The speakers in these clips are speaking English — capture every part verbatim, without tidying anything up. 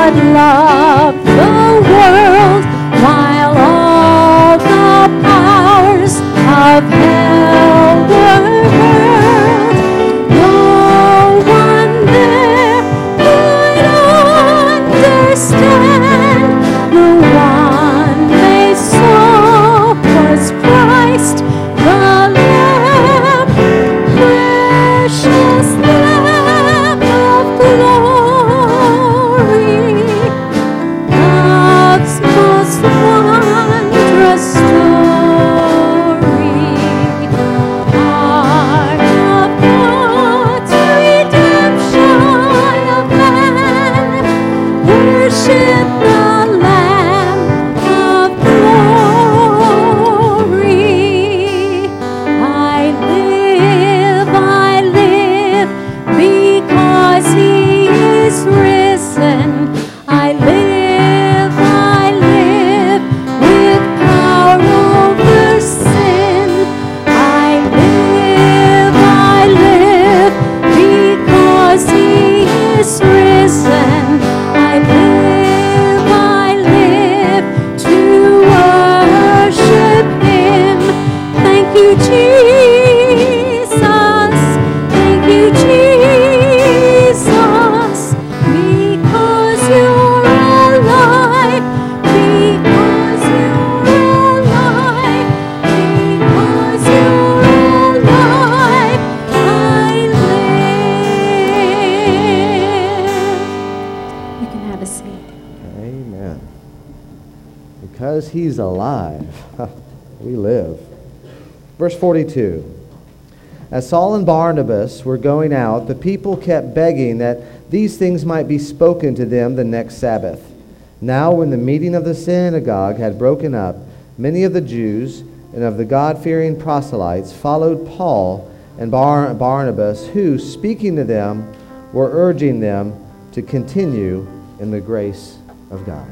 God loved the world while all the powers of hell were hurled. No one there could understand. The one they saw was Christ, the Lamb, precious Lamb of glory, love's most wondrous story, part of God's redemption of man. Worship the Lamb of glory. I live, I live, because he is risen. I live, I live, with power over sin. I live, I live, because he is risen. I live, I live, to worship him. Thank you, Jesus. Thank you, Jesus. Because you're alive. Because you're alive. Because you're alive. I live. You can have a seat. Amen. Because he's alive, we live. Verse forty-two. As Saul and Barnabas were going out, the people kept begging that these things might be spoken to them the next Sabbath. Now when the meeting of the synagogue had broken up, many of the Jews and of the God-fearing proselytes followed Paul and Bar- Barnabas, who, speaking to them, were urging them to continue in the grace of God.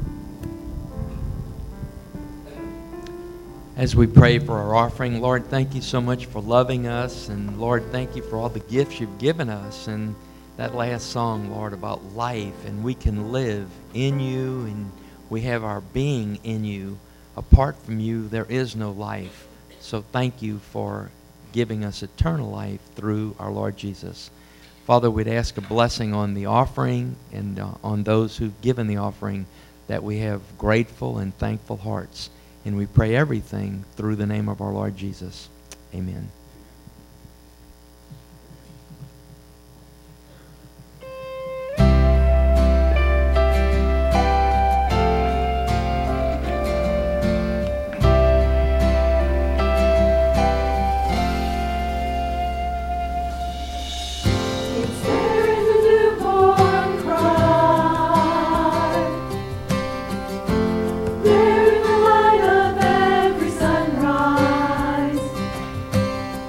As we pray for our offering, Lord, thank you so much for loving us. And Lord, thank you for all the gifts you've given us. And that last song, Lord, about life. And we can live in you, and we have our being in you. Apart from you, there is no life. So thank you for giving us eternal life through our Lord Jesus. Father, we'd ask a blessing on the offering and uh, on those who've given the offering, that we have grateful and thankful hearts. And we pray everything through the name of our Lord Jesus. Amen. There in the light of every sunrise,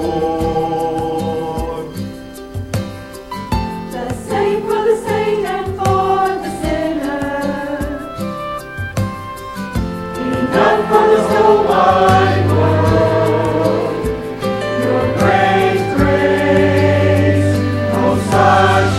The same for the saint and for the sinner. Enough for this whole wide world. Your great grace, oh such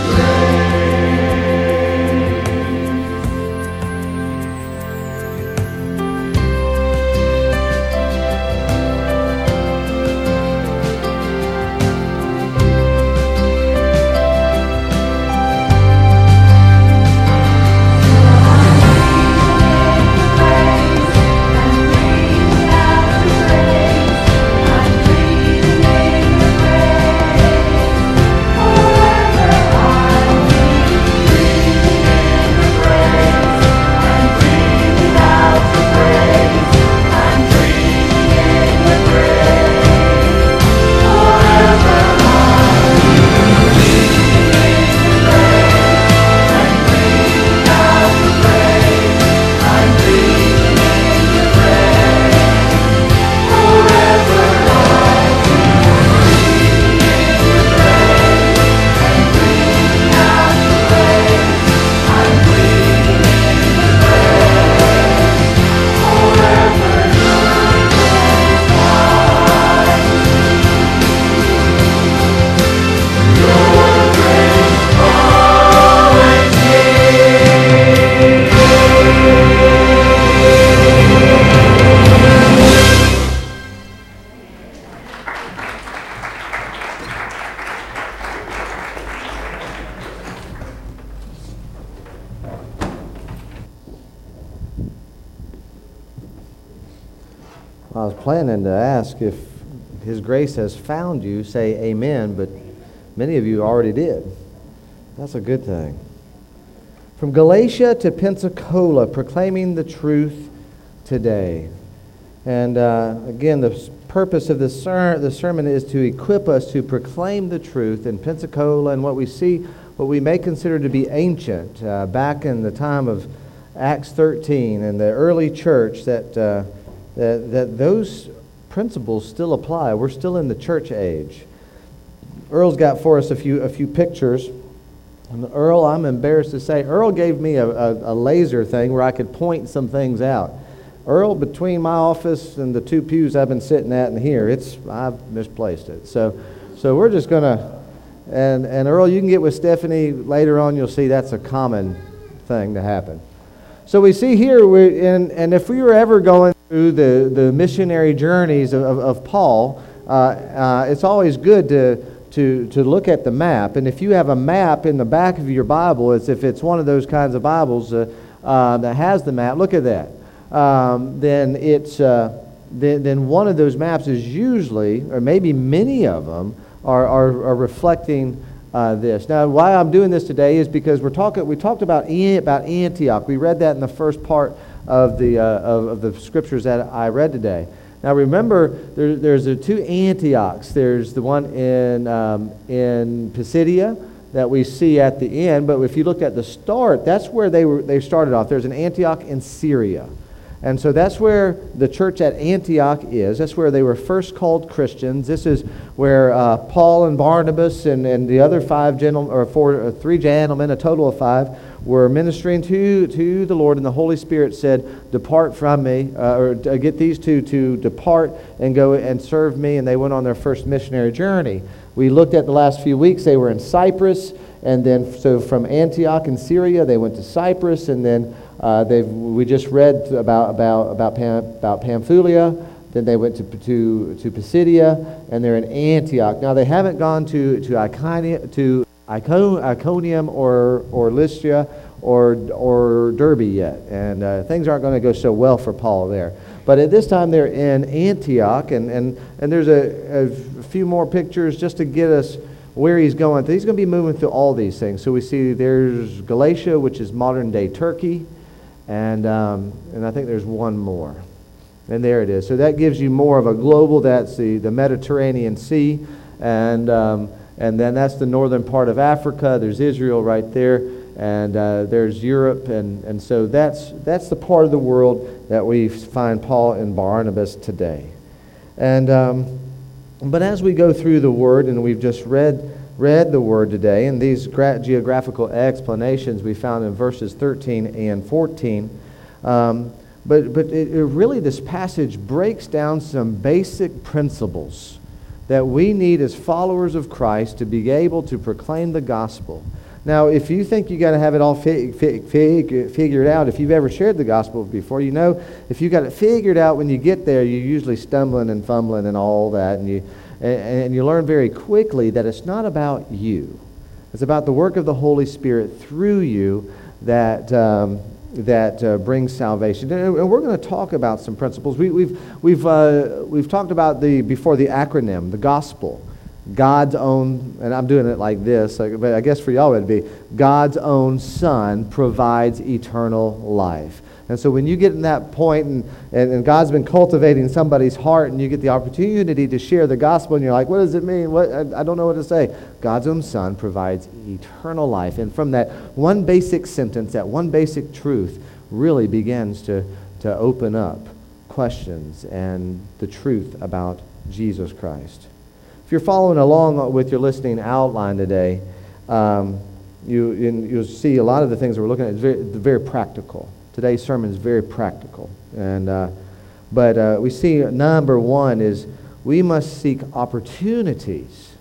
I was planning to ask if His grace has found you, say amen, but many of you already did. That's a good thing. From Galatia to Pensacola, proclaiming the truth today. And uh, again, the purpose of this ser- the sermon is to equip us to proclaim the truth in Pensacola and what we see, what we may consider to be ancient, uh, back in the time of Acts thirteen and the early church, that, uh, that, that those principles still apply. We're still in the church age. Earl's got for us a few, a few pictures. And Earl, I'm embarrassed to say, Earl gave me a, a, a laser thing where I could point some things out. Earl, between my office and the two pews I've been sitting at in here, it's I've misplaced it. So, so we're just gonna, and and Earl, you can get with Stephanie later on. You'll see that's a common thing to happen. So we see here, we and and if we were ever going through the the missionary journeys of, of, of Paul, uh, uh, it's always good to. To, to look at the map. And if you have a map in the back of your Bible, as if it's one of those kinds of Bibles uh, uh, that has the map, look at that. Um, then it's uh, then, then one of those maps is usually, or maybe many of them, are, are, are reflecting uh, this. Now, why I'm doing this today is because we're talking. We talked about about Antioch. We read that in the first part of the uh, of, of the scriptures that I read today. Now remember, there, there's the two Antiochs. There's the one in um, in Pisidia that we see at the end. But if you look at the start, that's where they were. They started off. There's an Antioch in Syria, and so that's where the church at Antioch is. That's where they were first called Christians. This is where uh, Paul and Barnabas and, and the other five gentlemen, or four, or three gentlemen, a total of five, were ministering to, to the Lord, and the Holy Spirit said, depart from me, uh, or uh, get these two to depart and go and serve me, and they went on their first missionary journey. We looked at the last few weeks, they were in Cyprus, and then so from Antioch in Syria, they went to Cyprus, and then uh, they've we just read about about about, Pam, about Pamphylia, then they went to, to, to Pisidia, and they're in Antioch. Now they haven't gone to, to Iconium, to Iconium or or Lystra or or Derbe yet, and uh, things aren't going to go so well for Paul there. But at this time they're in Antioch, and and and there's a, a few more pictures just to get us where he's going. He's going to be moving through all these things. So we see there's Galatia, which is modern day Turkey, and um, and I think there's one more, and there it is. So that gives you more of a global. That's the the Mediterranean Sea, and um, And then that's the northern part of Africa. There's Israel right there, and uh, there's Europe, and, and so that's that's the part of the world that we find Paul and Barnabas today. And um, But as we go through the Word, and we've just read read the Word today, and these gra- geographical explanations we found in verses thirteen and fourteen, um, but, but it, it really, this passage breaks down some basic principles that we need as followers of Christ to be able to proclaim the gospel. Now, if you think you got to have it all fig, fig, fig, figured out, if you've ever shared the gospel before, you know if you got it figured out when you get there, you're usually stumbling and fumbling and all that, and you and, and you learn very quickly that it's not about you. It's about the work of the Holy Spirit through you that um, that uh, brings salvation. And, and we're going to talk about some principles. We, we've we've uh, we've talked about the before the acronym, the gospel. God's own, and I'm doing it like this, but I guess for y'all it would be, God's own Son provides eternal life. And so when you get in that point, and, and, and God's been cultivating somebody's heart, and you get the opportunity to share the gospel, and you're like, what does it mean? What I, I don't know what to say. God's own Son provides eternal life. And from that one basic sentence, that one basic truth, really begins to, to open up questions and the truth about Jesus Christ. If you're following along with your listening outline today, um, you, you'll see a lot of the things that we're looking at is very, very practical. Today's sermon is very practical. and uh, But uh, we see number one is we must seek opportunities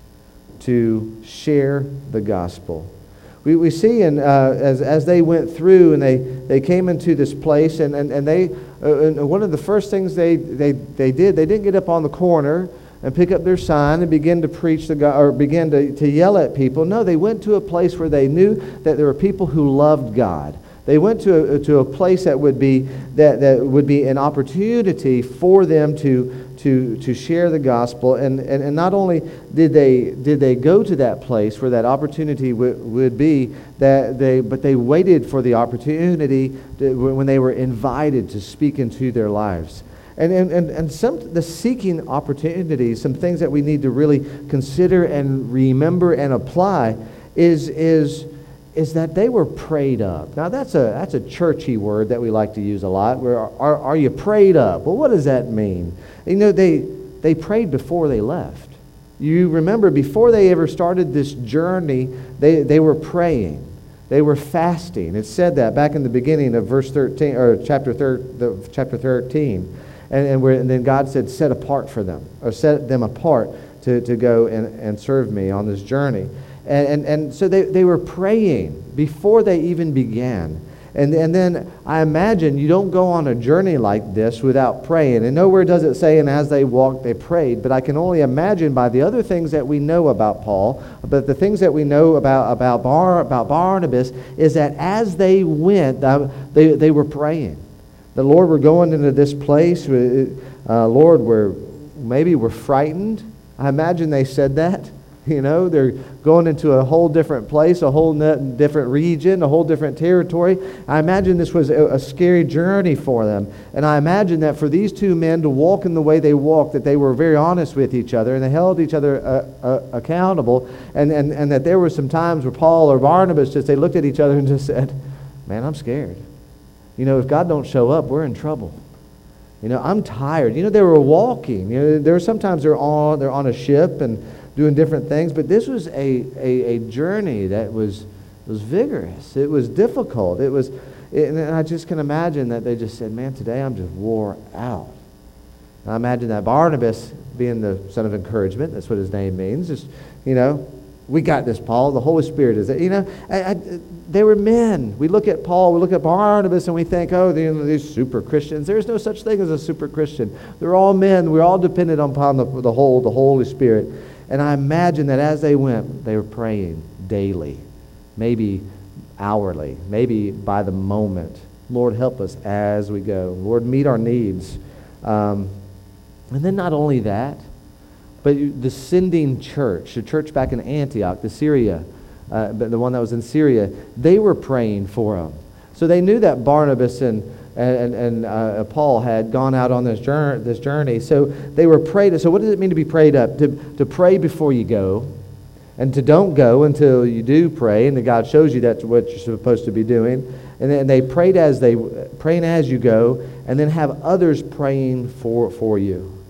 to share the gospel. We, we see in, uh, as, as they went through and they, they came into this place, and, and, and they uh, and one of the first things they, they, they did, they didn't get up on the corner and pick up their sign and begin to preach the God, or begin to, to yell at people. No, they went to a place where they knew that there were people who loved God. They went to a, to a place that would be that, that would be an opportunity for them to to to share the gospel. And, and, and not only did they did they go to that place where that opportunity w- would be, that they but they waited for the opportunity to, when they were invited to speak into their lives. And, and, and, and some the seeking opportunities, some things that we need to really consider and remember and apply is is is that they were prayed up. Now that's a that's a churchy word that we like to use a lot. Where are, are you prayed up? Well, what does that mean? You know, they they prayed before they left. You remember before they ever started this journey, they, they were praying. They were fasting. It said that back in the beginning of verse thirteen or chapter thir- the, chapter thirteen. And, and, and then God said, set apart for them, or set them apart to, to go and, and serve me on this journey. And, and, and so they, they were praying before they even began. And, and then I imagine you don't go on a journey like this without praying. And nowhere does it say, and as they walked, they prayed. But I can only imagine by the other things that we know about Paul, but the things that we know about, about, Bar, about Barnabas, is that as they went, they, they were praying. The Lord, we're going into this place, uh, Lord, we're, maybe we're frightened. I imagine they said that. You know, they're going into a whole different place, a whole different region, a whole different territory. I imagine this was a, a scary journey for them. And I imagine that for these two men to walk in the way they walked, that they were very honest with each other, and they held each other uh, uh, accountable, and, and, and that there were some times where Paul or Barnabas just, they looked at each other and just said, man, I'm scared. You know, if God don't show up, we're in trouble. You know, I'm tired. You know, they were walking. You know, there were sometimes they're on they're on a ship and doing different things, but this was a, a, a journey that was was vigorous. It was difficult. It was, and I just can imagine that they just said, "Man, today I'm just wore out." And I imagine that Barnabas, being the son of encouragement, that's what his name means. Just, you know, we got this, Paul. The Holy Spirit is it. You know, I, I, they were men. We look at Paul, we look at Barnabas, and we think, oh, you know, these super Christians. There's no such thing as a super Christian. They're all men. We're all dependent upon the, the whole, the Holy Spirit. And I imagine that as they went, they were praying daily, maybe hourly, maybe by the moment. Lord, help us as we go. Lord, meet our needs. Um, and then not only that, but the sending church, the church back in Antioch, the Syria, uh, the one that was in Syria, they were praying for them. So they knew that Barnabas and and, and uh, Paul had gone out on this journey, this journey. So they were prayed. So what does it mean to be prayed up? To, to pray before you go, and to don't go until you do pray, and that God shows you that's what you're supposed to be doing. And then they prayed as they praying as you go, and then have others praying for for you. You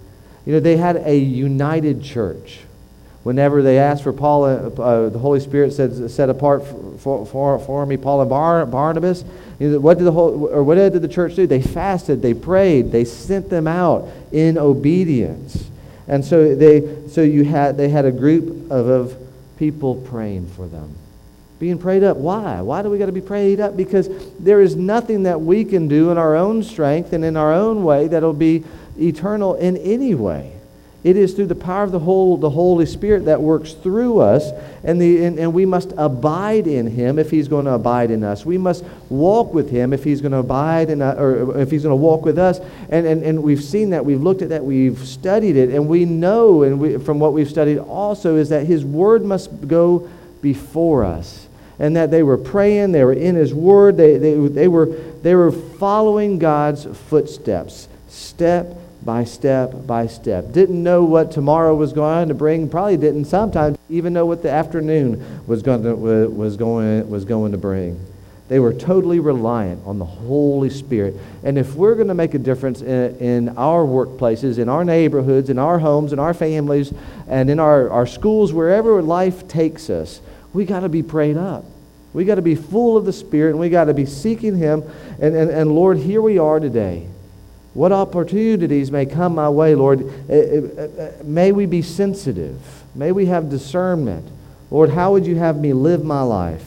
You know, they had a united church. Whenever they asked for Paul, uh, uh, the Holy Spirit said, "Set apart for, for, for me, Paul and Bar, Barnabas." You know, what did the whole, or what did the church do? They fasted, they prayed, they sent them out in obedience, and so they, so you had, they had a group of, of people praying for them, being prayed up. Why? Why do we got to be prayed up? Because there is nothing that we can do in our own strength and in our own way that'll be eternal in any way. It is through the power of the whole, the Holy Spirit that works through us, and, the, and, and we must abide in Him if He's going to abide in us. We must walk with Him if He's going to abide in us, or if He's going to walk with us. And, and, and we've seen that, we've looked at that, we've studied it, and we know, and we, from what we've studied also, is that His Word must go before us. And that they were praying, they were in His Word, they, they, they, were, they were following God's footsteps, step by step by step. Didn't know what tomorrow was going to bring. Probably didn't sometimes even know what the afternoon was going to, was going, was going to bring. They were totally reliant on the Holy Spirit. And if we're going to make a difference in, in our workplaces, in our neighborhoods, in our homes, in our families, and in our, our schools, wherever life takes us, we got to be prayed up. We got to be full of the Spirit, and we got to be seeking Him. And, and, and Lord, here we are today. What opportunities may come my way, Lord? May we be sensitive. May we have discernment. Lord, how would you have me live my life?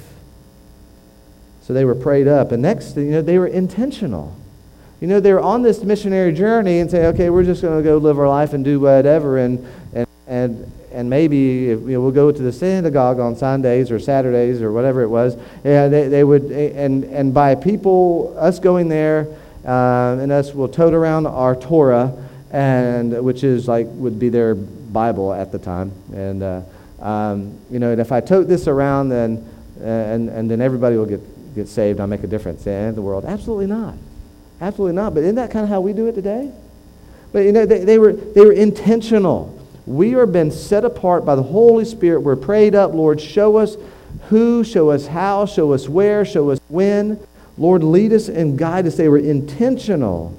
So they were prayed up. And next, you know, they were intentional. You know, they were on this missionary journey and say, okay, we're just going to go live our life and do whatever. And and and and maybe if, you know, we'll go to the synagogue on Sundays or Saturdays or whatever it was. Yeah, they, they would, and and by people, us going there, Uh, and us will tote around our Torah, and which is like would be their Bible at the time. And uh, um, you know, and if I tote this around, then uh, and and then everybody will get get saved. I'll make a difference in the world. Absolutely not, absolutely not. But isn't that kind of how we do it today? But you know, they, they were they were intentional. We are been set apart by the Holy Spirit. We're prayed up. Lord, show us who, show us how, show us where, show us when. Lord, lead us and guide us. They were intentional.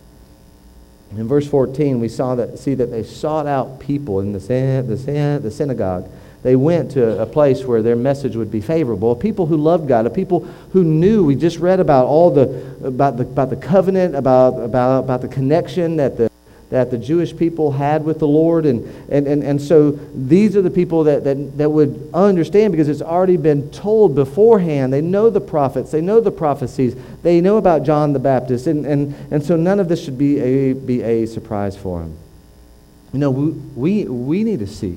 In verse fourteen, we saw that see that they sought out people in the the, the synagogue. They went to a place where their message would be favorable. People who loved God, a people who knew. We just read about all the about the about the covenant, about about about the connection that the that the Jewish people had with the Lord. And, and, and, and so these are the people that, that, that would understand, because it's already been told beforehand. They know the prophets. They know the prophecies. They know about John the Baptist. And, and, and so none of this should be a, be a surprise for them. You know, we, we, we need to seek.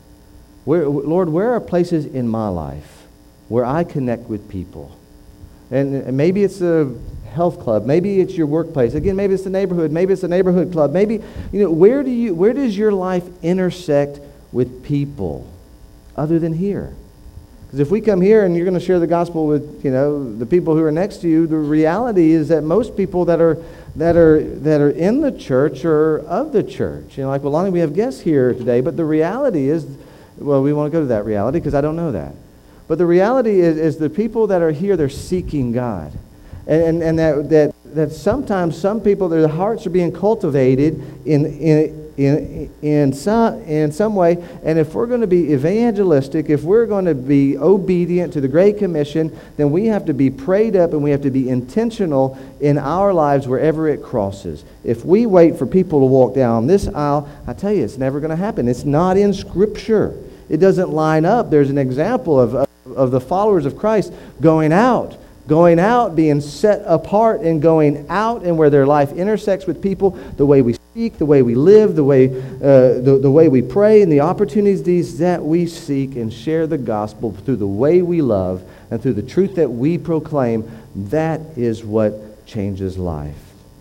Where, Lord, where are places in my life where I connect with people? And, and maybe it's a health club, maybe it's your workplace, again, maybe it's the neighborhood, maybe it's the neighborhood club, maybe, you know, where do you where does your life intersect with people other than here? Because if we come here and you're going to share the gospel with, you know, the people who are next to you, the reality is that most people that are that are that are in the church are of the church. You know, like, well, Lonnie, we have guests here today, but the reality is, well, we want to go to that reality because I don't know that. But the reality is, is the people that are here, they're seeking God. And, and, and that, that, that sometimes some people, their hearts are being cultivated in, in, in, in, some, in some way. And if we're going to be evangelistic, if we're going to be obedient to the Great Commission, then we have to be prayed up and we have to be intentional in our lives wherever it crosses. If we wait for people to walk down this aisle, I tell you, it's never going to happen. It's not in Scripture. It doesn't line up. There's an example of, of, of the followers of Christ going out. Going out, being set apart, and going out and where their life intersects with people, the way we speak, the way we live, the way uh, the, the way we pray, and the opportunities that we seek and share the gospel through the way we love and through the truth that we proclaim. That is what changes life.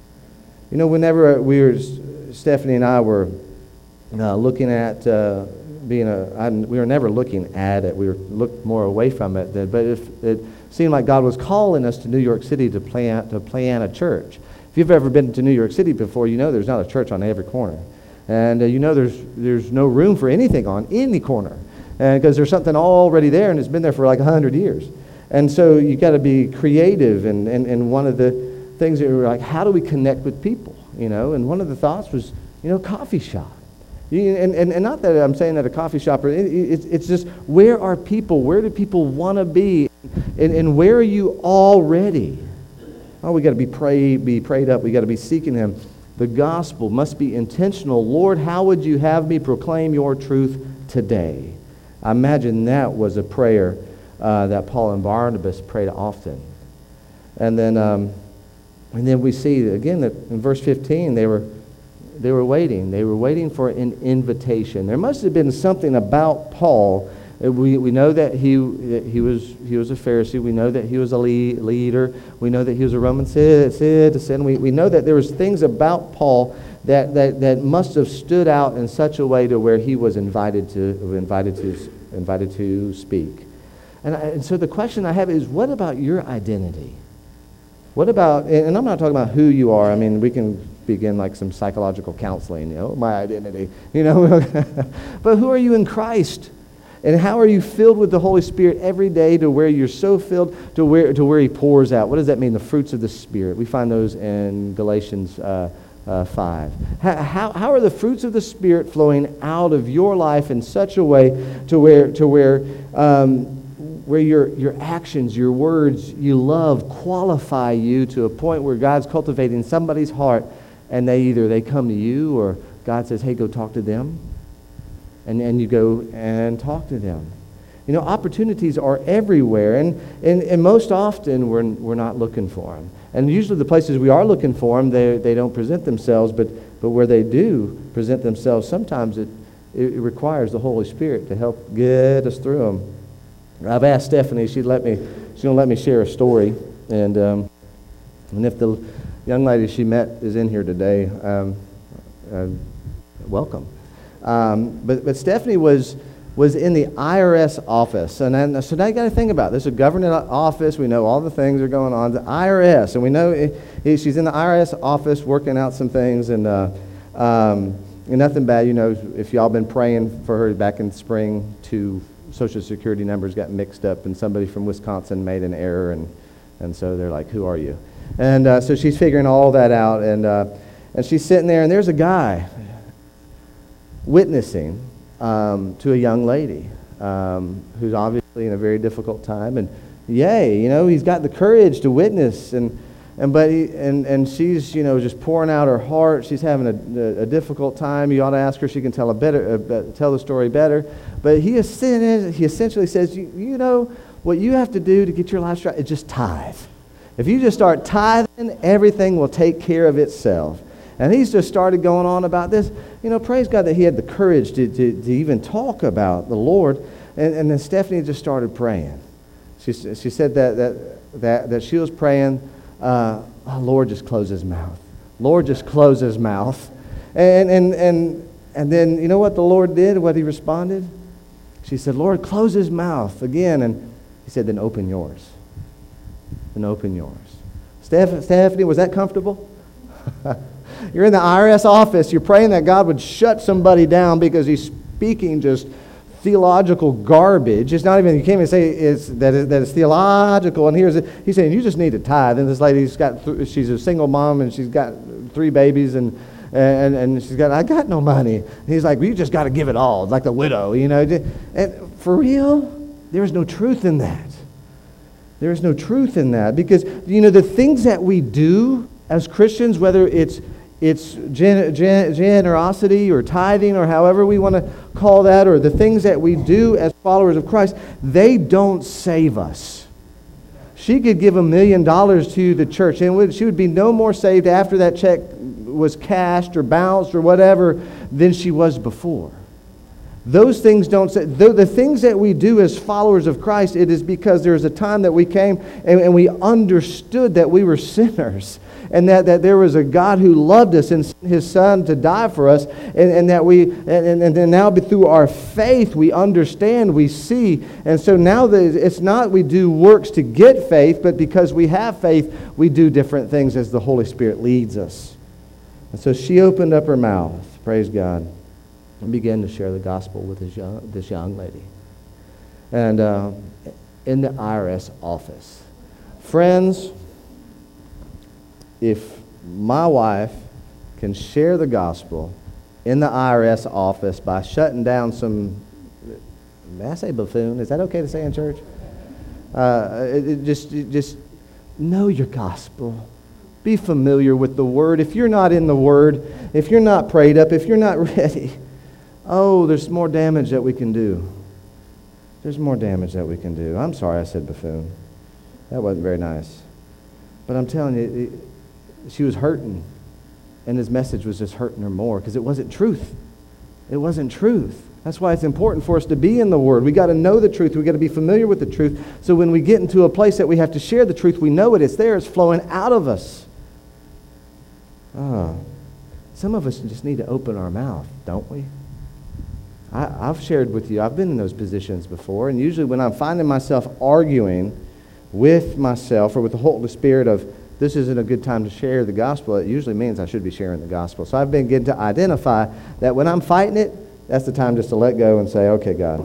You know, whenever we were, Stephanie and I were uh, looking at uh, being a, I, we were never looking at it. We were looked more away from it. But if it seemed like God was calling us to New York City to plant to plant a church. If you've ever been to New York City before, you know there's not a church on every corner, and uh, you know there's there's no room for anything on any corner, because there's something already there and it's been there for like a hundred years. And so you got to be creative. And, and and one of the things that we were like, how do we connect with people? You know, and one of the thoughts was, you know, coffee shop. You, and, and, and not that I'm saying at a coffee shop, or it, it, it's just, where are people? Where do people want to be? And, and where are you already? Oh, we got to be prayed, be prayed up. We got to be seeking Him. The gospel must be intentional. Lord, how would you have me proclaim your truth today? I imagine that was a prayer uh, that Paul and Barnabas prayed often. And then, um, and then we see again that in verse fifteen they were they were waiting. They were waiting for an invitation. There must have been something about Paul. We we know that he he was he was a Pharisee. We know that he was a lead, leader. We know that he was a Roman citizen. We we know that there was things about Paul that, that, that must have stood out in such a way to where he was invited to invited to invited to speak. And, I, and so the question I have is, what about your identity? What about, and I'm not talking about who you are. I mean, we can begin like some psychological counseling, you know, my identity, you know. But who are you in Christ? And how are you filled with the Holy Spirit every day to where you're so filled to where to where He pours out? What does that mean? The fruits of the Spirit. We find those in Galatians uh, uh, five. How, how, how are the fruits of the Spirit flowing out of your life in such a way to where to where um, where your your actions, your words, you love qualify you to a point where God's cultivating somebody's heart, and they either they come to you or God says, "Hey, go talk to them." And, and you go and talk to them. You know, opportunities are everywhere, and, and, and most often we're, we're not looking for them. And usually the places we are looking for them, they, they don't present themselves, but, but where they do present themselves, sometimes it, it, it requires the Holy Spirit to help get us through them. I've asked Stephanie, she'd let me, she's going to let me share a story, and, um, and if the young lady she met is in here today, um, uh, welcome. Um, but, but Stephanie was was in the I R S office. And then, so now you got to think about it. This is a government office. We know all the things that are going on. The I R S. And we know it, it, she's in the I R S office working out some things. And, uh, um, and nothing bad. You know, if y'all been praying for her back in spring, two Social Security numbers got mixed up. And somebody from Wisconsin made an error. And, and so they're like, who are you? And uh, so she's figuring all that out. And, uh, and she's sitting there. And there's a guy witnessing um, to a young lady um, who's obviously in a very difficult time, and yay, you know, he's got the courage to witness, and and but he, and and she's, you know, just pouring out her heart. She's having a, a, a difficult time. You ought to ask her; she can tell a better uh, tell the story better. But he is he essentially says, you, you know, what you have to do to get your life straight is just tithe. If you just start tithing, everything will take care of itself. And he's just started going on about this. You know, praise God that he had the courage to, to, to even talk about the Lord. And, and then Stephanie just started praying. She, she said that, that, that, that she was praying, uh, oh, Lord, just close his mouth. Lord, just close his mouth. And, and, and, and then, you know what the Lord did, what he responded? She said, Lord, close his mouth again. And he said, then open yours. Then open yours. Steph- Stephanie, was that comfortable? You're in the I R S office. You're praying that God would shut somebody down because he's speaking just theological garbage. It's not even, you can't even say it's, that, it, that it's theological. And here's it. He's saying, you just need to tithe. And this lady's got, th- she's a single mom, and she's got three babies, and and, and she's got, I got no money. And he's like, well, you just got to give it all. It's like the widow, you know. And for real, there is no truth in that. There is no truth in that. Because, you know, the things that we do as Christians, whether it's It's gen- gen- generosity or tithing or however we want to call that, or the things that we do as followers of Christ, they don't save us. She could give a million dollars to the church, and would, she would be no more saved after that check was cashed or bounced or whatever than she was before. Those things don't say, the, the things that we do as followers of Christ, it is because there was a time that we came and, and we understood that we were sinners, and that, that there was a God who loved us and sent his Son to die for us, and, and that we, and, and then now through our faith, we understand, we see, and so now that it's not we do works to get faith, but because we have faith, we do different things as the Holy Spirit leads us. And so she opened up her mouth, praise God, and began to share the gospel with this young, this young lady. And uh, in the I R S office. Friends, if my wife can share the gospel in the I R S office by shutting down some, may I say buffoon? Is that okay to say in church? Uh, it, it just, it just know your gospel. Be familiar with the Word. If you're not in the Word, if you're not prayed up, if you're not ready, oh, there's more damage that we can do. There's more damage that we can do. I'm sorry I said buffoon. That wasn't very nice. But I'm telling you, it, she was hurting. And his message was just hurting her more because it wasn't truth. It wasn't truth. That's why it's important for us to be in the Word. We got to know the truth. We got to be familiar with the truth. So when we get into a place that we have to share the truth, we know it. It's there. It's flowing out of us. Oh, some of us just need to open our mouth, don't we? I, I've shared with you, I've been in those positions before, and usually when I'm finding myself arguing with myself or with the Holy Spirit of, this isn't a good time to share the gospel, it usually means I should be sharing the gospel. So I've been getting to identify that when I'm fighting it, that's the time just to let go and say, okay, God.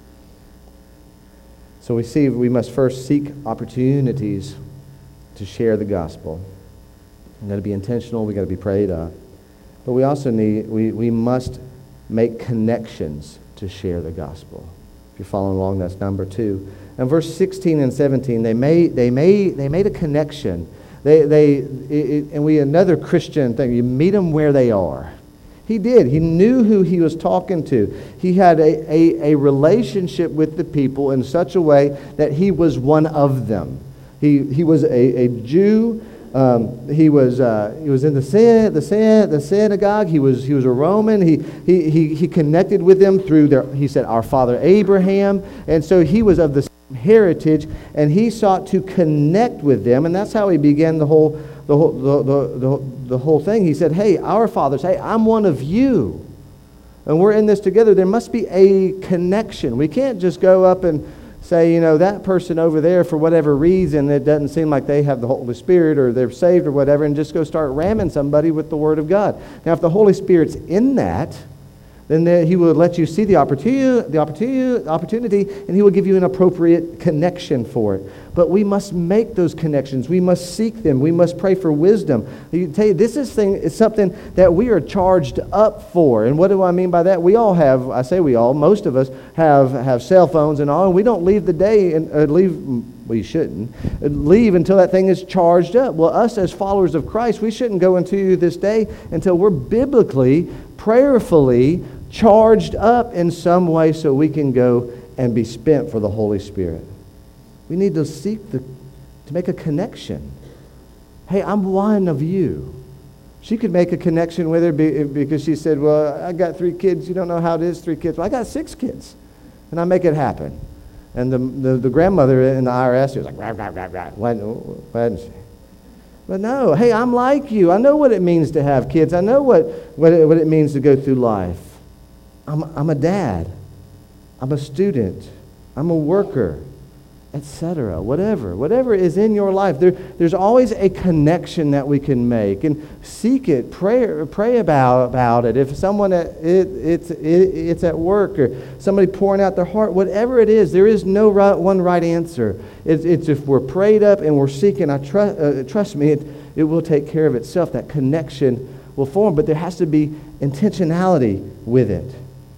So we see we must first seek opportunities to share the gospel. We've got to be intentional. We've got to be prayed up. But we also need, we, we must make connections to share the gospel. If you're following along, that's number two. And verse sixteen and seventeen, they made, they made, they made a connection. They, they, it, and we, another Christian thing, you meet them where they are. He did. He knew who he was talking to. He had a, a, a relationship with the people in such a way that he was one of them. He, he was a, a Jew. Um, he was uh, he was in the syn- the syn- the synagogue. He was he was a Roman. He he he he connected with them through their. He said, "Our father Abraham," and so he was of the same heritage, and he sought to connect with them, and that's how he began the whole the whole the the, the, the whole thing. He said, "Hey, our fathers, hey, I'm one of you, and we're in this together. There must be a connection. We can't just go up and say, you know, that person over there, for whatever reason, it doesn't seem like they have the Holy Spirit or they're saved or whatever, and just go start ramming somebody with the Word of God. Now, if the Holy Spirit's in that, then there, He will let you see the opportunity, the opportunity, opportunity, and He will give you an appropriate connection for it. But we must make those connections. We must seek them. We must pray for wisdom. You tell you, this is thing is something that we are charged up for. And what do I mean by that? We all have. I say we all. Most of us have have cell phones and all, and we don't leave the day and uh, leave. We shouldn't leave until that thing is charged up. Well, us as followers of Christ, we shouldn't go into this day until we're biblically, prayerfully charged up in some way so we can go and be spent for the Holy Spirit. We need to seek the, to make a connection. Hey, I'm one of you. She could make a connection with her because she said, well, I got three kids. You don't know how it is, three kids. Well, I got six kids. And I make it happen. And the the, the grandmother in the I R S, she was like, rah, rah, rah, rah. Why, why didn't she? But no, hey, I'm like you. I know what it means to have kids. I know what, what, it, what it means to go through life. I'm, I'm a dad. I'm a student. I'm a worker, et cetera. Whatever. Whatever is in your life. There, there's always a connection that we can make. And seek it. Pray, pray about, about it. If someone, at, it, it's, it, it's at work or somebody pouring out their heart, whatever it is, there is no right, one right answer. It's, it's if we're prayed up and we're seeking, I trust, uh, trust me, it, it will take care of itself. That connection will form. But there has to be intentionality with it.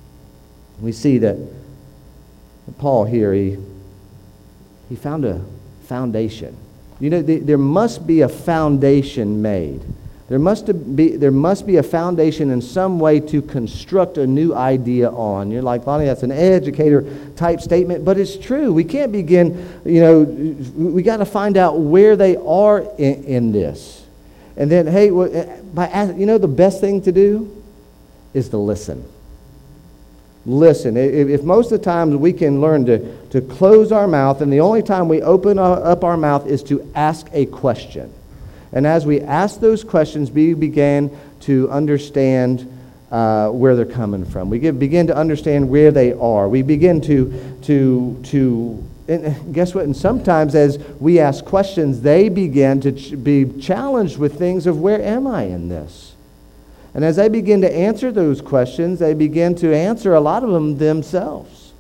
We see that Paul here, he, he found a foundation. You know, the, there must be a foundation made. There must be, there must be a foundation in some way to construct a new idea on. You're like, Lonnie, that's an educator type statement, but it's true. We can't begin, you know, we got to find out where they are in, in this. And then, hey, by, you know, the best thing to do is to listen. Listen, if, if most of the times we can learn to, to close our mouth, and the only time we open up our mouth is to ask a question. And as we ask those questions, we begin to understand uh, where they're coming from. We get, begin to understand where they are. We begin to, to, to and guess what? And sometimes as we ask questions, they begin to ch- be challenged with things of where am I in this? And as they begin to answer those questions, they begin to answer a lot of them themselves.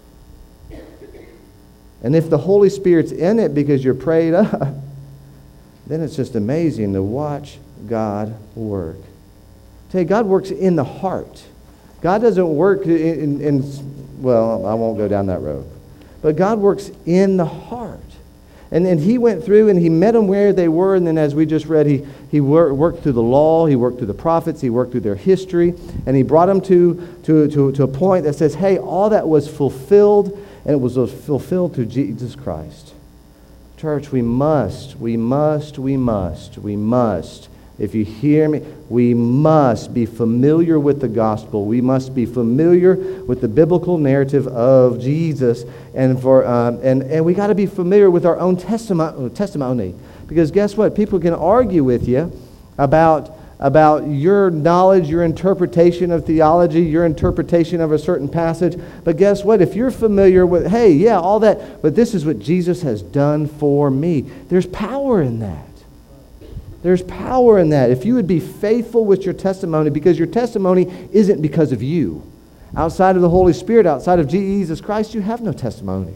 And if the Holy Spirit's in it because you're prayed up, then it's just amazing to watch God work. Tell you, God works in the heart. God doesn't work in, in, in, well, I won't go down that road. But God works in the heart. And then he went through and he met them where they were. And then as we just read, he, he wor- worked through the law. He worked through the prophets. He worked through their history. And he brought them to, to, to, to a point that says, hey, all that was fulfilled, and it was fulfilled through Jesus Christ. Church, we must, we must, we must, we must. If you hear me, we must be familiar with the gospel. We must be familiar with the biblical narrative of Jesus, and for um, and and we got to be familiar with our own testimony. Testimony, because guess what? People can argue with you about about your knowledge, your interpretation of theology, your interpretation of a certain passage. But guess what? If you're familiar with, hey, yeah, all that, but this is what Jesus has done for me. There's power in that. There's power in that. If you would be faithful with your testimony, because your testimony isn't because of you. Outside of the Holy Spirit, outside of Jesus Christ, you have no testimony.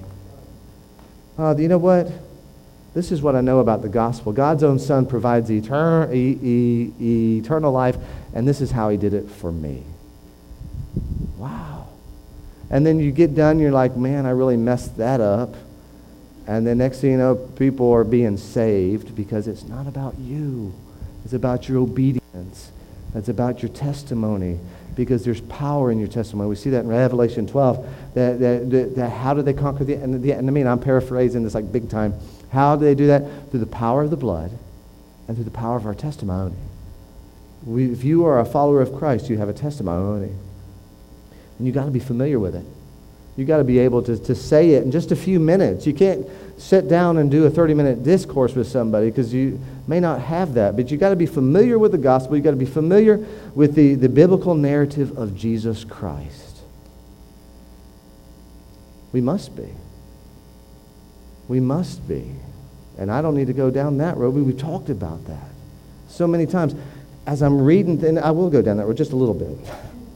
Uh, you know what? This is what I know about the gospel. God's own Son provides etern- e- e- eternal life, and this is how he did it for me. Wow. And then you get done, you're like, man, I really messed that up. And then next thing you know, people are being saved because it's not about you. It's about your obedience. It's about your testimony, because there's power in your testimony. We see that in Revelation twelve. That, that, that, that how do they conquer the, the enemy? And I'm paraphrasing this like big time. How do they do that? Through the power of the blood and through the power of our testimony. We, if you are a follower of Christ, you have a testimony. And you've got to be familiar with it. You've got to be able to, to say it in just a few minutes. You can't sit down and do a thirty-minute discourse with somebody because you may not have that. But you've got to be familiar with the gospel. You've got to be familiar with the, the biblical narrative of Jesus Christ. We must be. We must be. And I don't need to go down that road. We, we've talked about that so many times. As I'm reading, and I will go down that road just a little bit.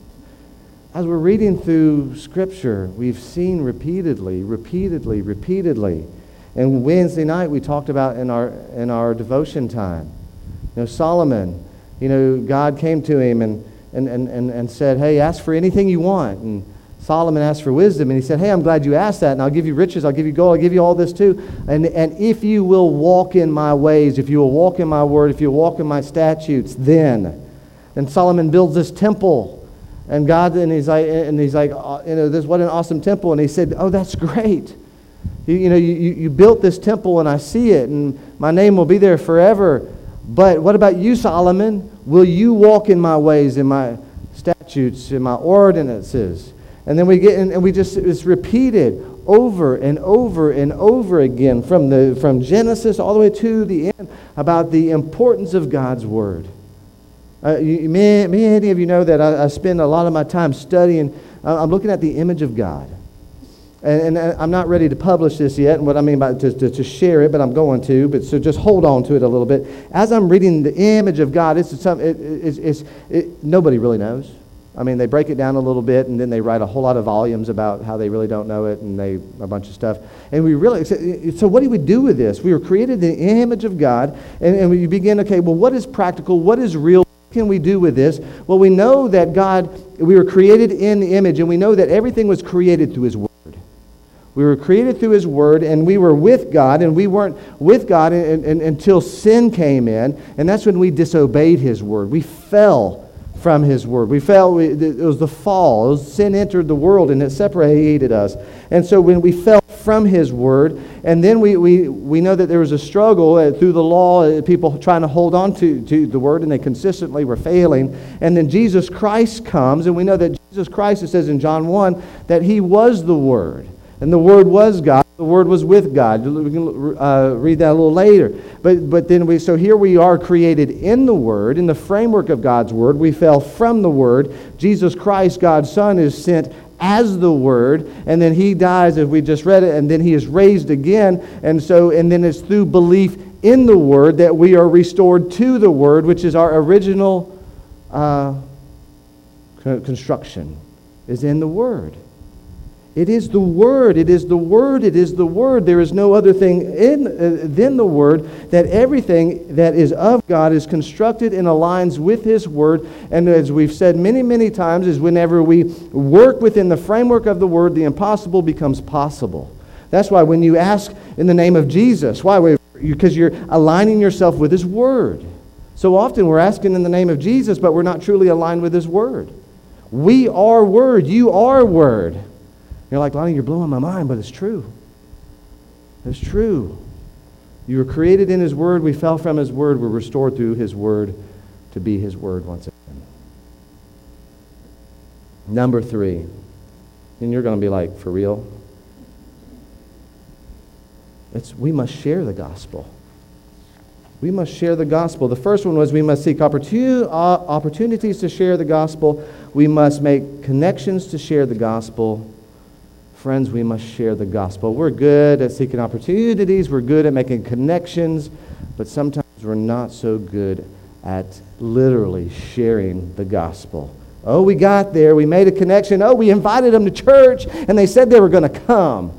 As we're reading through Scripture, we've seen repeatedly, repeatedly, repeatedly. And Wednesday night we talked about in our in our devotion time. You know, Solomon, you know, God came to him and and, and, and, and said, hey, ask for anything you want. And Solomon asked for wisdom, and he said, hey, I'm glad you asked that, and I'll give you riches, I'll give you gold, I'll give you all this too. And, and if you will walk in my ways, if you will walk in my word, if you will walk in my statutes, then. And Solomon builds this temple. And God, and he's like, and he's like, oh, you know, this what an awesome temple. And he said, oh, that's great. You, you know, you, you built this temple, and I see it, and my name will be there forever. But what about you, Solomon? Will you walk in my ways, in my statutes, in my ordinances? And then we get, in, and we just, it's repeated over and over and over again from the from Genesis all the way to the end about the importance of God's word. Uh, you, many, many of you know that I, I spend a lot of my time studying. Uh, I'm looking at the image of God. And, and I'm not ready to publish this yet, and what I mean by to, to, to share it, but I'm going to. But so just hold on to it a little bit. As I'm reading the image of God, it's, some, it, it's, it's it, nobody really knows. I mean, they break it down a little bit, and then they write a whole lot of volumes about how they really don't know it, and they a bunch of stuff. And we really, so what do we do with this? We were created in the image of God, and, and we begin, okay, well, what is practical? What is real? What can we do with this? Well, we know that God, we were created in the image, and we know that everything was created through His Word. We were created through His Word, and we were with God, and we weren't with God in, in, until sin came in, and that's when we disobeyed His Word. We fell from His Word. We fell, we, it was the fall. It was, sin entered the world, and it separated us. And so when we fell from His Word, and then we, we, we know that there was a struggle uh, through the law, uh, people trying to hold on to, to the Word, and they consistently were failing. And then Jesus Christ comes, and we know that Jesus Christ, it says in John one, that He was the Word. And the Word was God. The Word was with God. We can uh, read that a little later. But but then we so here we are created in the Word, in the framework of God's Word. We fell from the Word. Jesus Christ, God's Son, is sent as the Word, and then He dies, as we just read it, and then He is raised again. And so and then it's through belief in the Word that we are restored to the Word, which is our original uh, construction, is in the Word. It is the Word. It is the Word. It is the Word. There is no other thing in uh, than the Word. That everything that is of God is constructed and aligns with His Word. And as we've said many, many times, is whenever we work within the framework of the Word, the impossible becomes possible. That's why when you ask in the name of Jesus, why? Because you're aligning yourself with His Word. So often we're asking in the name of Jesus, but we're not truly aligned with His Word. We are Word. You are Word. You're like, Lonnie, you're blowing my mind, but it's true. It's true. You were created in His Word. We fell from His Word. We're restored through His Word to be His Word once again. Number three. And you're going to be like, for real? It's we must share the gospel. We must share the gospel. The first one was we must seek opportun- uh, opportunities to share the gospel. We must make connections to share the gospel. Friends, we must share the gospel. We're good at seeking opportunities. We're good at making connections. But sometimes we're not so good at literally sharing the gospel. Oh, we got there. We made a connection. Oh, we invited them to church, and they said they were going to come.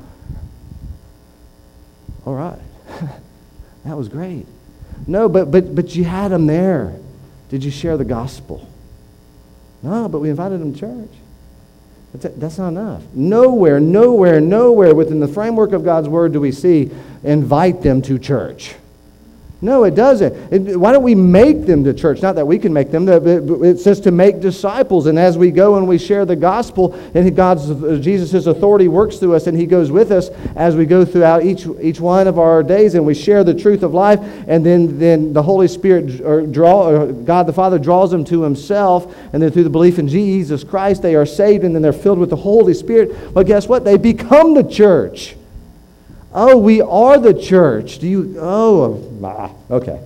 All right. That was great. No, but, but, but you had them there. Did you share the gospel? No, but we invited them to church. That's not enough. Nowhere, nowhere, nowhere within the framework of God's Word do we see invite them to church. No, it doesn't. It, why don't we make them to church? Not that we can make them. It says to make disciples. And as we go and we share the gospel, and God's Jesus' authority works through us, and He goes with us as we go throughout each each one of our days, and we share the truth of life. And then, then the Holy Spirit, or draw, or God the Father draws them to Himself. And then through the belief in Jesus Christ, they are saved, and then they're filled with the Holy Spirit. But guess what? They become the church. Oh, we are the church. Do you? Oh, ah, okay.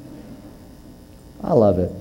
I love it.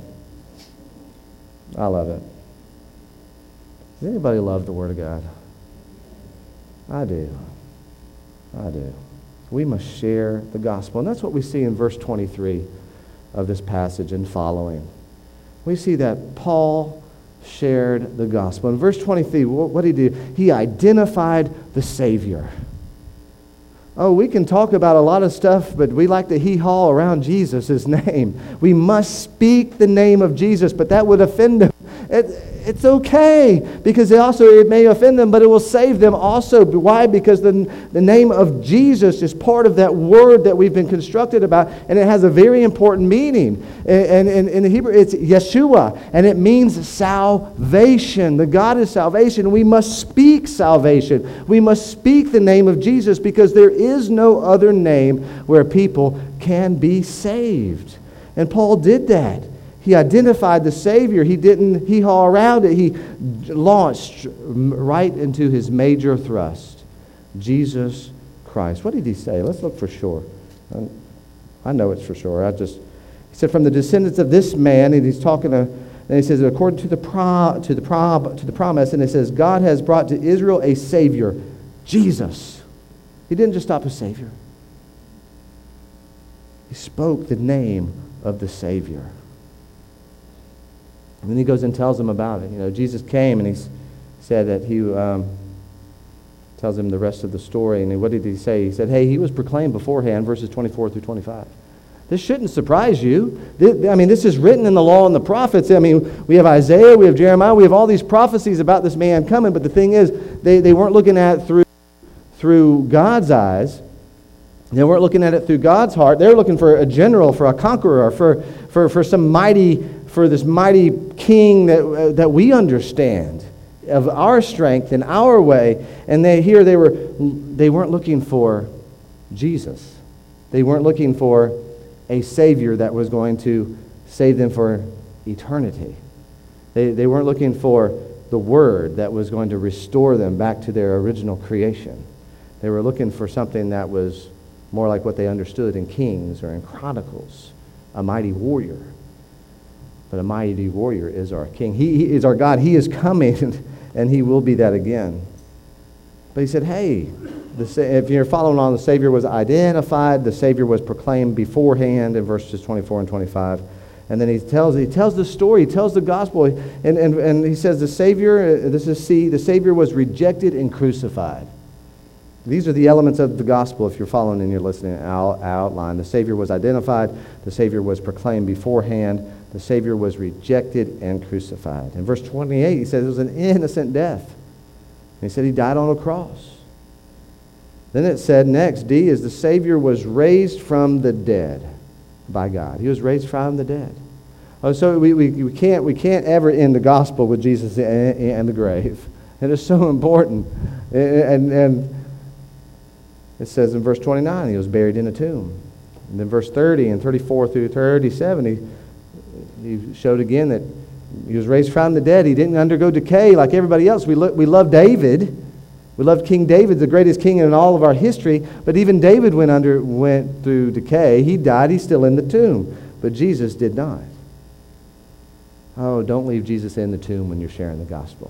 I love it. Does anybody love the Word of God? I do. I do. We must share the gospel. And that's what we see in verse twenty-three of this passage and following. We see that Paul shared the gospel. In verse twenty-three, what did he do? He identified the Savior. Oh, we can talk about a lot of stuff, but we like to hee-haw around Jesus' name. We must speak the name of Jesus, but that would offend them. It, it's okay, because it also it may offend them, but it will save them also. Why? Because the, the name of Jesus is part of that word that we've been constructed about, and it has a very important meaning. And in the Hebrew, it's Yeshua, and it means salvation. The God is salvation. We must speak salvation. We must speak the name of Jesus, because there is no other name where people can be saved. And Paul did that. He identified the Savior. He didn't hee-haw around it. He launched right into his major thrust, Jesus Christ. What did he say? Let's look for sure. I know it's for sure. I just he said, from the descendants of this man, and he's talking to, and he says, according to the pro, to the pro, to the promise, and it says, God has brought to Israel a Savior, Jesus. He didn't just stop a Savior. He spoke the name of the Savior. And then he goes and tells them about it. You know, Jesus came and he said that he um, tells him the rest of the story. And what did he say? He said, hey, he was proclaimed beforehand, verses twenty-four through twenty-five. This shouldn't surprise you. This, I mean, this is written in the law and the prophets. I mean, we have Isaiah, we have Jeremiah, we have all these prophecies about this man coming. But the thing is, they, they weren't looking at it through, through God's eyes. They weren't looking at it through God's heart. They were looking for a general, for a conqueror, for, for, for some mighty... for this mighty king that uh, that we understand of our strength and our way. And they here they were they weren't looking for Jesus. They weren't looking for a Savior that was going to save them for eternity. They they weren't looking for the Word that was going to restore them back to their original creation. They were looking for something that was more like what they understood in Kings or in Chronicles, a mighty warrior. But a mighty warrior is our King. He, he is our God. He is coming, and He will be that again. But He said, hey, the, if you're following on, the Savior was identified. The Savior was proclaimed beforehand in verses twenty-four and twenty-five. And then he tells he tells the story, he tells the gospel, and, and, and he says the Savior, this is C, the Savior was rejected and crucified. These are the elements of the gospel if you're following and you're listening out, outline. The Savior was identified, the Savior was proclaimed beforehand, the Savior was rejected and crucified. In verse twenty-eight, he says it was an innocent death. And he said he died on a cross. Then it said next, D, is the Savior was raised from the dead by God. He was raised from the dead. Oh, so we, we, we, can't, we can't ever end the gospel with Jesus and, and the grave. It is so important. And, and it says in verse twenty-nine, he was buried in a tomb. And then verse thirty and thirty-four through thirty-seven, he, he showed again that he was raised from the dead. He didn't undergo decay like everybody else. We, lo- we love David. We love King David, the greatest king in all of our history. But even David went under went through decay. He died. He's still in the tomb. But Jesus did not. Oh, don't leave Jesus in the tomb when you're sharing the gospel.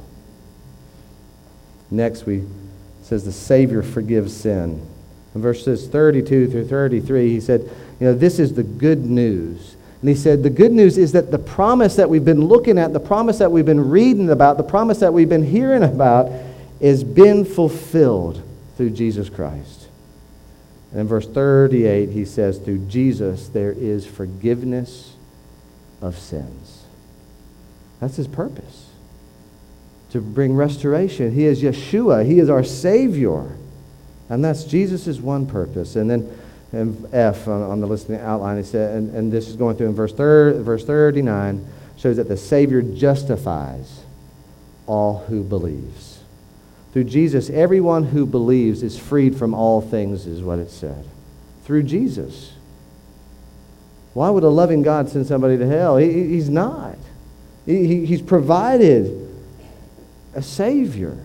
Next, we it says the Savior forgives sin. In verses thirty-two through thirty-three, he said, you know, this is the good news. And he said, the good news is that the promise that we've been looking at, the promise that we've been reading about, the promise that we've been hearing about, has been fulfilled through Jesus Christ. And in verse thirty-eight, he says, through Jesus there is forgiveness of sins. That's his purpose. To bring restoration. He is Yeshua. He is our Savior. And that's Jesus' one purpose. And then in F on, on the listening outline, he said, and, and this is going through in verse, thir- verse thirty-nine, shows that the Savior justifies all who believes. Through Jesus, everyone who believes is freed from all things, is what it said. Through Jesus. Why would a loving God send somebody to hell? He, he's not. He, he, he's provided a Savior.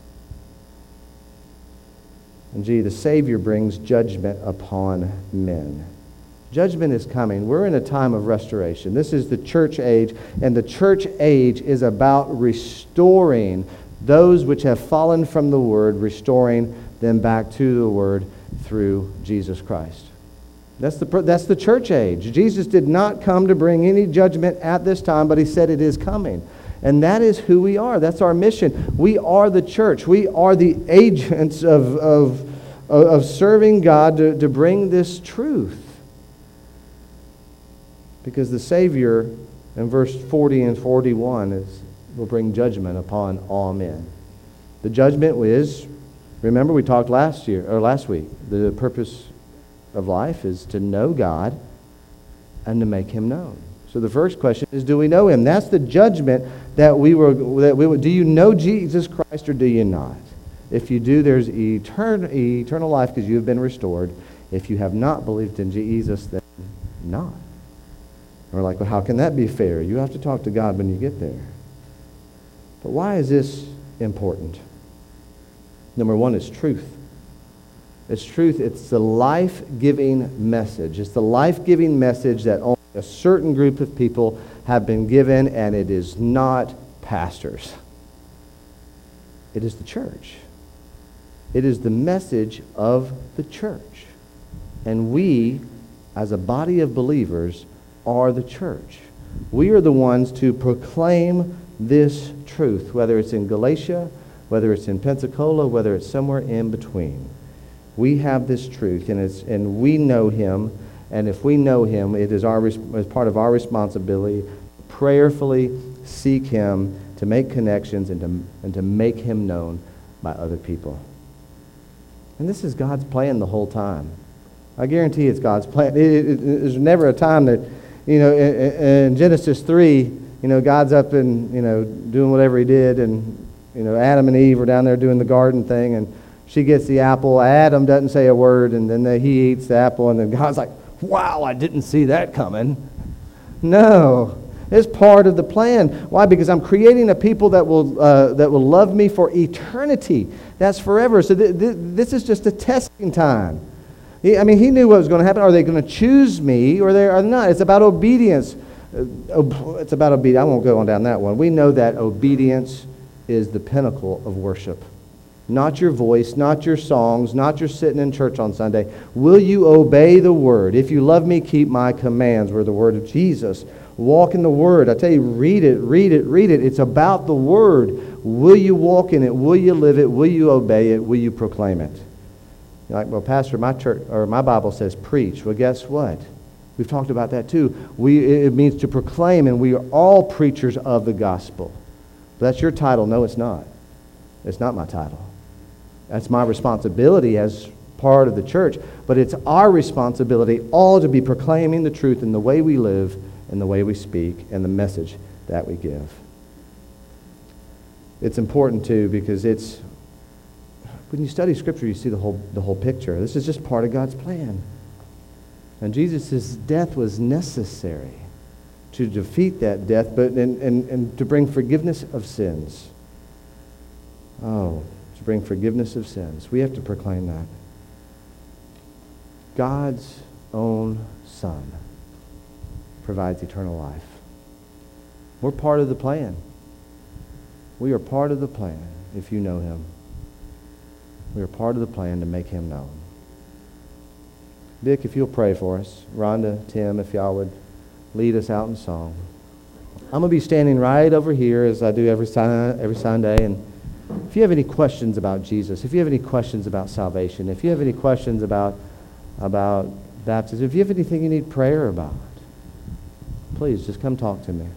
And gee, the Savior brings judgment upon men. Judgment is coming. We're in a time of restoration. This is the church age, and the church age is about restoring those which have fallen from the Word, restoring them back to the Word through Jesus Christ. That's the, that's the church age. Jesus did not come to bring any judgment at this time, but he said it is coming. And that is who we are. That's our mission. We are the church. We are the agents of, of, of serving God to, to bring this truth. Because the Savior, in verse forty and forty-one, is will bring judgment upon all men. The judgment is, remember we talked last year or last week, the purpose of life is to know God and to make him known. So the first question is, do we know him? That's the judgment that we were that we would do you know Jesus Christ or do you not? If you do, there's etern- eternal life because you have been restored. If you have not believed in Jesus, then not. We're like, well, how can that be fair? You have to talk to God when you get there. But why is this important? Number one is truth. It's truth. It's the life-giving message. It's the life-giving message that only a certain group of people have been given, and it is not pastors. It is the church. It is the message of the church. And we, as a body of believers, are the church. We are the ones to proclaim this truth, whether it's in Galatia, whether it's in Pensacola, whether it's somewhere in between. We have this truth, and it's and we know him, and if we know him, it is our as part of our responsibility to prayerfully seek him, to make connections, and to, and to make him known by other people. And this is God's plan the whole time. I guarantee it's God's plan. It, it, it, there's never a time that, you know, in, in Genesis three, you know, God's up and, you know, doing whatever he did, and, you know, Adam and Eve were down there doing the garden thing, and she gets the apple. Adam doesn't say a word, and then the, he eats the apple, and then God's like, wow, I didn't see that coming. No, it's part of the plan. Why? Because I'm creating a people that will uh, that will love me for eternity. That's forever. So th- th- this is just a testing time. He, I mean, he knew what was going to happen. Are they going to choose me, or they are not? It's about obedience. It's about obedience. I won't go on down that one. We know that obedience is the pinnacle of worship. Not your voice, not your songs, not your sitting in church on Sunday. Will you obey the word? If you love me, keep my commands, were the word of Jesus Walk in the Word. I tell you, read it, read it, read it. It's about the Word. Will you walk in it? Will you live it? Will you obey it? Will you proclaim it? You're like, well, Pastor, my church or my Bible says preach. Well, guess what? We've talked about that too. We, it means to proclaim, and we are all preachers of the gospel. But that's your title. No, it's not. It's not my title. That's my responsibility as part of the church. But it's our responsibility all to be proclaiming the truth in the way we live, in the way we speak, and the message that we give. It's important too because it's, when you study Scripture, you see the whole, the whole picture. This is just part of God's plan. And Jesus' death was necessary to defeat that death, but and, and, and to bring forgiveness of sins. Oh, to bring forgiveness of sins. We have to proclaim that. God's own Son provides eternal life. We're part of the plan. We are part of the plan if you know Him. We are part of the plan to make Him known. Vic, if you'll pray for us. Rhonda, Tim, if y'all would lead us out in song. I'm going to be standing right over here as I do every, every Sunday. And if you have any questions about Jesus, if you have any questions about salvation, if you have any questions about, about baptism, if you have anything you need prayer about, please just come talk to me.